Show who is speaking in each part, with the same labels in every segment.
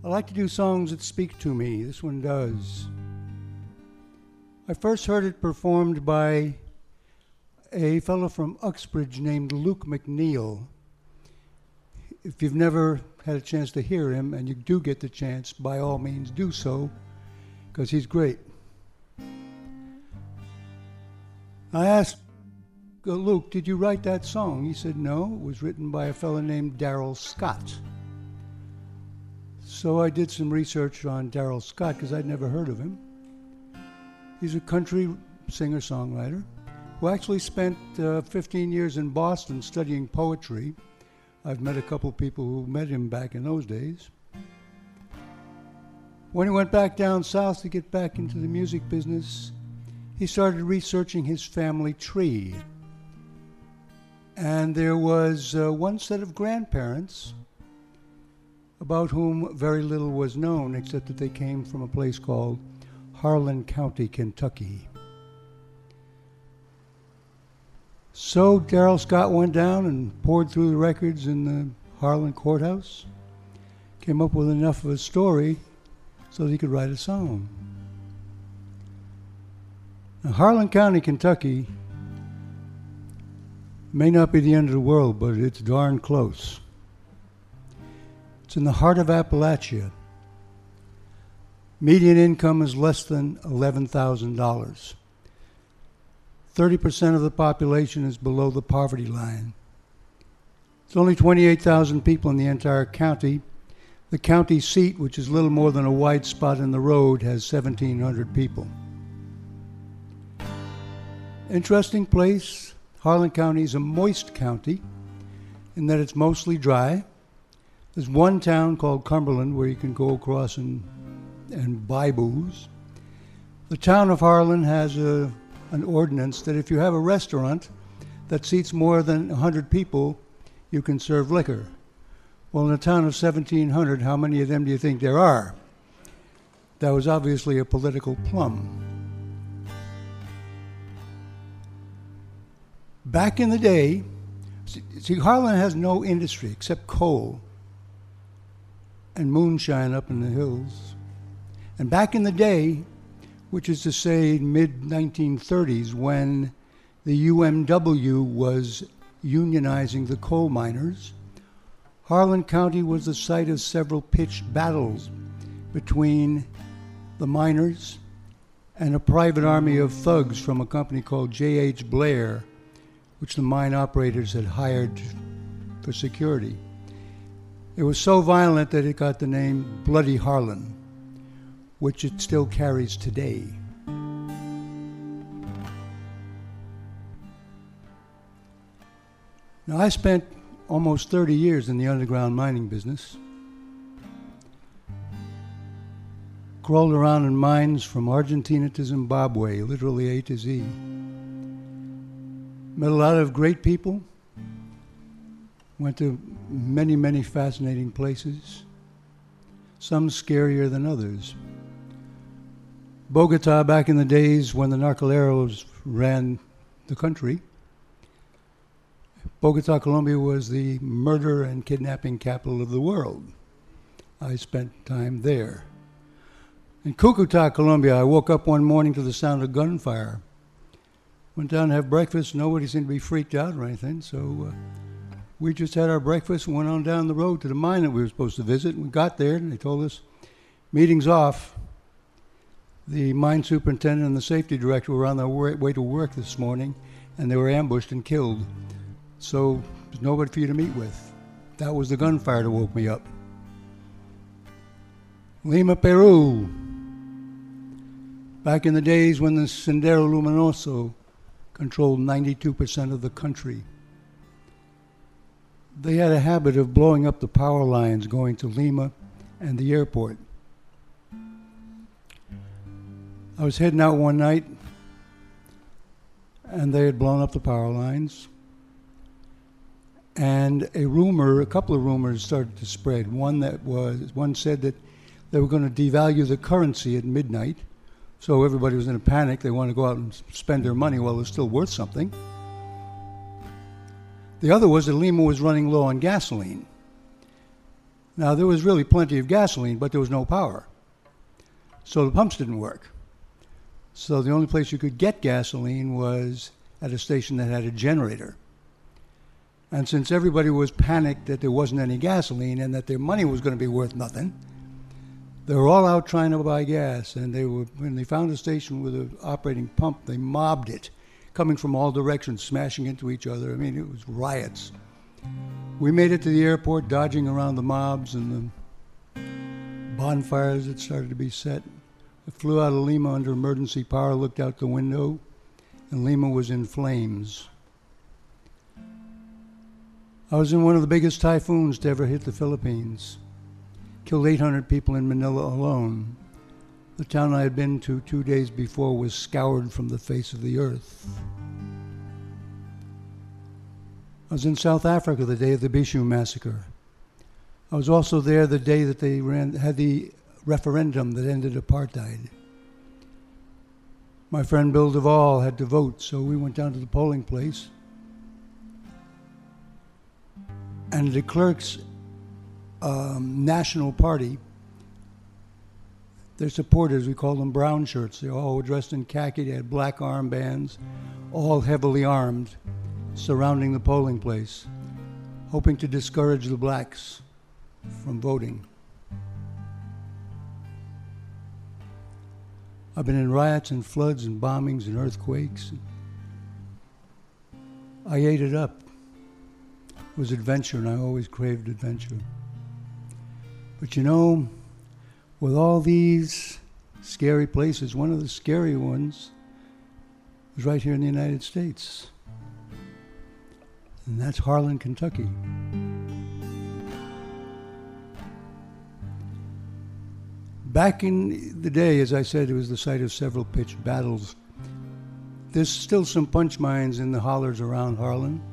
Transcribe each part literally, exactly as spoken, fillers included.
Speaker 1: I like to do songs that speak to me. This one does. I first heard it performed by a fellow from Uxbridge named Luke McNeil. If you've never had a chance to hear him, and you do get the chance, by all means do so, because he's great. I asked Luke, did you write that song? He said, no, it was written by a fellow named Darrell Scott. So I did some research on Darrell Scott because I'd never heard of him. He's a country singer-songwriter who actually spent uh, fifteen years in Boston studying poetry. I've met a couple people who met him back in those days. When he went back down south to get back into the music business, he started researching his family tree. And there was uh, one set of grandparents about whom very little was known, except that they came from a place called Harlan County, Kentucky. So Darrell Scott went down and poured through the records in the Harlan courthouse, came up with enough of a story so that he could write a song. Now, Harlan County, Kentucky may not be the end of the world, but it's darn close. It's in the heart of Appalachia. Median income is less than eleven thousand dollars. thirty percent of the population is below the poverty line. There's only twenty-eight thousand people in the entire county. The county seat, which is little more than a wide spot in the road, has seventeen hundred people. Interesting place. Harlan County is a moist county in that it's mostly dry. There's one town called Cumberland where you can go across and, and buy booze. The town of Harlan has a, an ordinance that if you have a restaurant that seats more than one hundred people, you can serve liquor. Well, in a town of seventeen hundred, how many of them do you think there are? That was obviously a political plum. Back in the day, see, Harlan has no industry except coal and moonshine up in the hills. And back in the day, which is to say mid nineteen thirties, when the U M W was unionizing the coal miners, Harlan County was the site of several pitched battles between the miners and a private army of thugs from a company called J H Blair, which the mine operators had hired for security. It was so violent that it got the name Bloody Harlan, which it still carries today. Now, I spent almost thirty years in the underground mining business. Crawled around in mines from Argentina to Zimbabwe, literally A to Z. Met a lot of great people. Went to many, many fascinating places, some scarier than others. Bogota, back in the days when the Narcoleros ran the country, Bogota, Colombia was the murder and kidnapping capital of the world. I spent time there. In Cucuta, Colombia, I woke up one morning to the sound of gunfire. Went down to have breakfast. Nobody seemed to be freaked out or anything, so uh, we just had our breakfast and went on down the road to the mine that we were supposed to visit. We got there and they told us, meeting's off. The mine superintendent and the safety director were on their way to work this morning and they were ambushed and killed. So there's nobody for you to meet with. That was the gunfire that woke me up. Lima, Peru. Back in the days when the Sendero Luminoso controlled ninety-two percent of the country. They had a habit of blowing up the power lines going to Lima and the airport. I was heading out one night and they had blown up the power lines. And a rumor, a couple of rumors started to spread. One that was, one said that they were going to devalue the currency at midnight. So everybody was in a panic. They wanted to go out and spend their money while it was still worth something. The other was that Lima was running low on gasoline. Now, there was really plenty of gasoline, but there was no power. So the pumps didn't work. So the only place you could get gasoline was at a station that had a generator. And since everybody was panicked that there wasn't any gasoline and that their money was going to be worth nothing, they were all out trying to buy gas. And they were, when they found a station with an operating pump, they mobbed it, coming from all directions, smashing into each other. I mean, it was riots. We made it to the airport, dodging around the mobs and the bonfires that started to be set. I flew out of Lima under emergency power, looked out the window, and Lima was in flames. I was in one of the biggest typhoons to ever hit the Philippines. Killed eight hundred people in Manila alone. The town I had been to two days before was scoured from the face of the earth. I was in South Africa the day of the Bishu massacre. I was also there the day that they ran, had the referendum that ended apartheid. My friend Bill Duvall had to vote, so we went down to the polling place. And de Klerk's um, National Party, their supporters, we call them brown shirts. They were all dressed in khaki. They had black armbands, all heavily armed, surrounding the polling place, hoping to discourage the blacks from voting. I've been in riots and floods and bombings and earthquakes. I ate it up. It was adventure, and I always craved adventure. But you know, with all these scary places, one of the scary ones was right here in the United States. And that's Harlan, Kentucky. Back in the day, as I said, it was the site of several pitched battles. There's still some punch mines in the hollers around Harlan.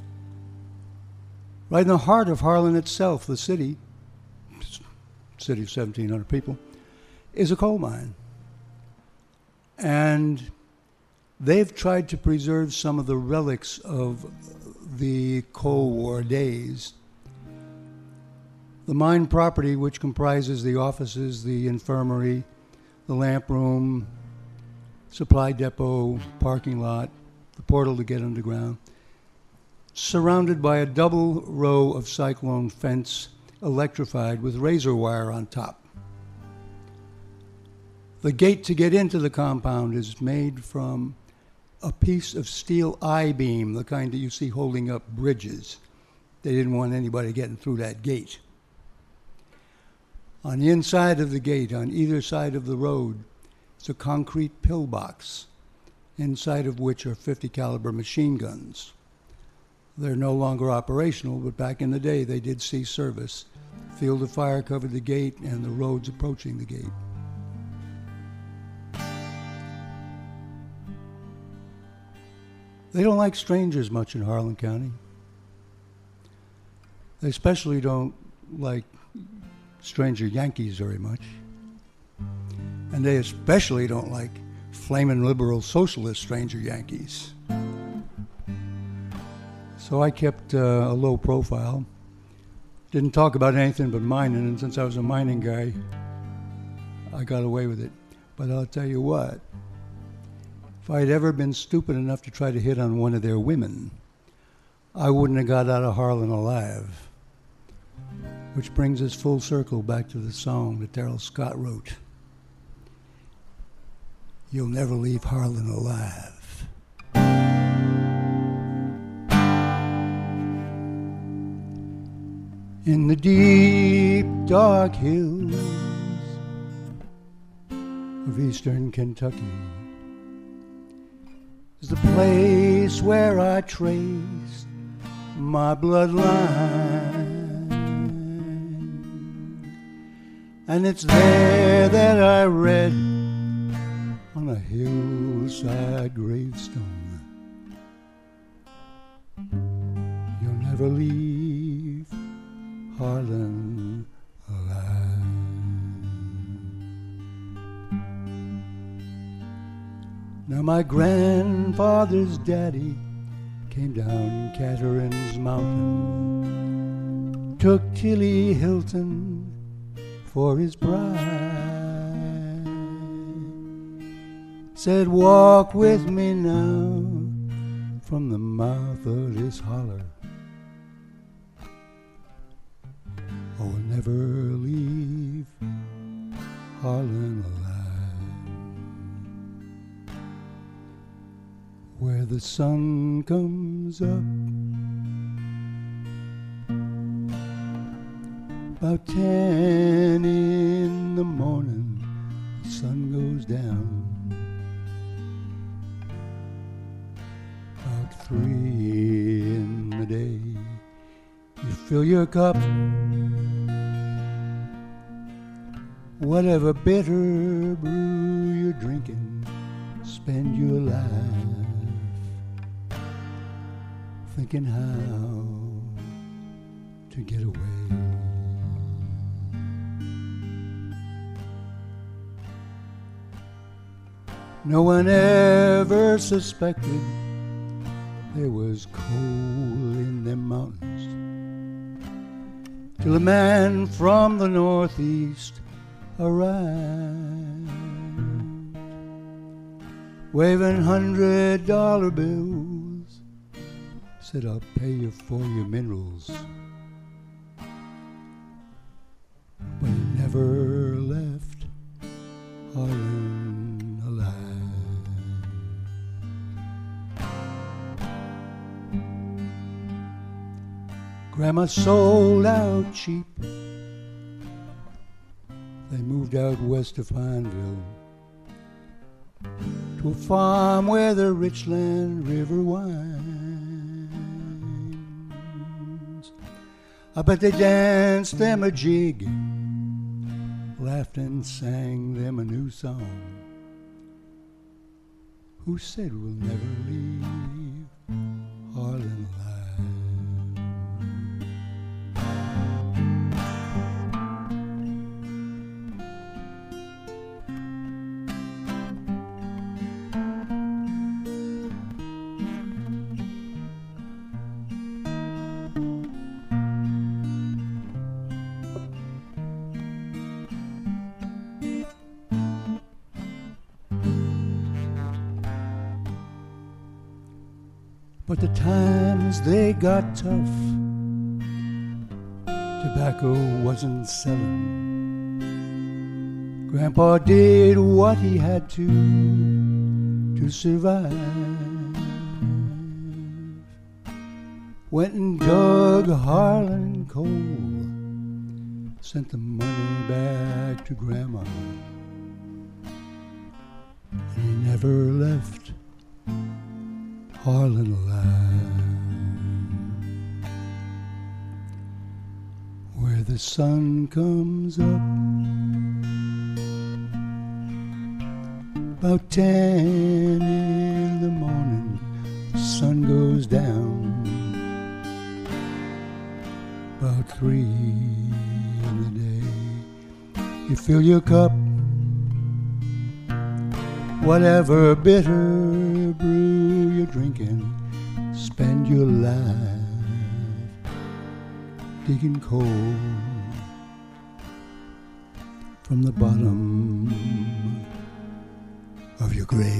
Speaker 1: Right in the heart of Harlan itself, the city, city of seventeen hundred people, is a coal mine. And they've tried to preserve some of the relics of the Coal War days. The mine property, which comprises the offices, the infirmary, the lamp room, supply depot, parking lot, the portal to get underground, surrounded by a double row of cyclone fence, electrified with razor wire on top. The gate to get into the compound is made from a piece of steel I-beam, the kind that you see holding up bridges. They didn't want anybody getting through that gate. On the inside of the gate, on either side of the road, is a concrete pillbox, inside of which are fifty caliber machine guns. They're no longer operational, but back in the day they did see service. Field of fire covered the gate and the roads approaching the gate. They don't like strangers much in Harlan County. They especially don't like stranger Yankees very much. And they especially don't like flaming liberal socialist stranger Yankees. So I kept uh, a low profile. Didn't talk about anything but mining, and since I was a mining guy, I got away with it. But I'll tell you what, if I'd ever been stupid enough to try to hit on one of their women, I wouldn't have got out of Harlan alive. Which brings us full circle back to the song that Darrell Scott wrote. You'll never leave Harlan alive. In the deep, dark hills of eastern Kentucky is the place where I traced my bloodline. And it's there that I read on a hillside gravestone, you'll never leave Harlan alive. Now my grandfather's daddy came down Catherine's Mountain took Tilly Hilton for his bride. Said, walk with me now from the mouth of this holler. Oh, we'll never leave Harlan alive. Where the sun comes up about ten in the morning, the sun goes down about three in the day. You fill your cup, whatever bitter brew you're drinking, spend your life thinking how to get away. No one ever suspected there was coal in them mountains, till a man from the northeast arrived, waving hundred dollar bills, said, I'll pay you for your minerals. But he never left Harlan alive. Grandma sold out cheap. They moved out west of Pineville to a farm where the Richland River winds. I bet they danced them a jig, laughed and sang them a new song. Who said we'll never leave Harlan alive? But the times they got tough, tobacco wasn't selling. Grandpa did what he had to to survive. Went and dug Harlan coal, sent the money back to Grandma, and he never left Harlan alive. Where the sun comes up about ten in the morning, the sun goes down about three in the day. You fill your cup, whatever bitter brew you're drinking, spend your life digging coal from the bottom of your grave.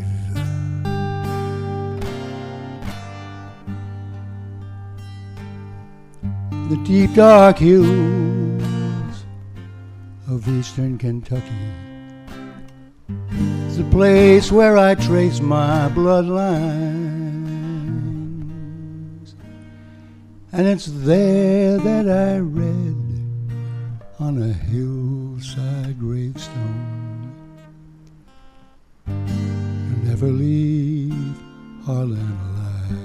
Speaker 1: The deep dark hills of eastern Kentucky is the place where I trace my bloodlines, and it's there that I read on a hillside gravestone, you'll never leave Harlan alive.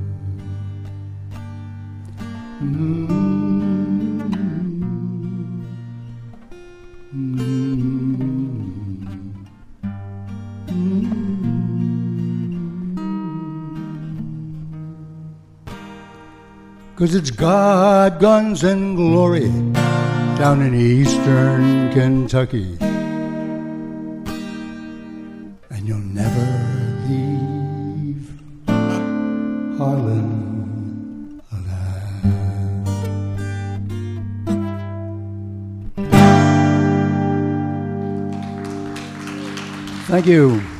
Speaker 1: Mm-hmm. Cause it's God, guns, and glory down in eastern Kentucky, and you'll never leave Harlan alive. Thank you.